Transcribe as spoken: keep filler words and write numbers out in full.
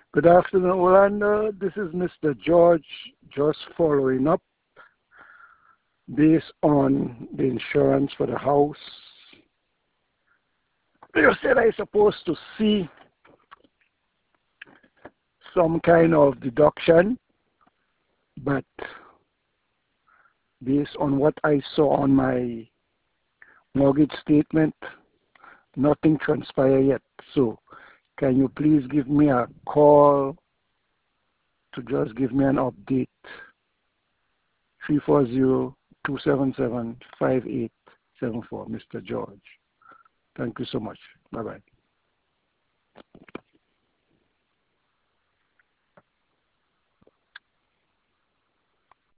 Good afternoon, Orlando. This is Mister George, just following up based on the insurance for the house. You said I'm supposed to see some kind of deduction, but based on what I saw on my mortgage statement, nothing transpired yet. So can you please give me a call to just give me an update? three four zero, two seven seven, five eight seven four, Mister George. Thank you so much. Bye-bye.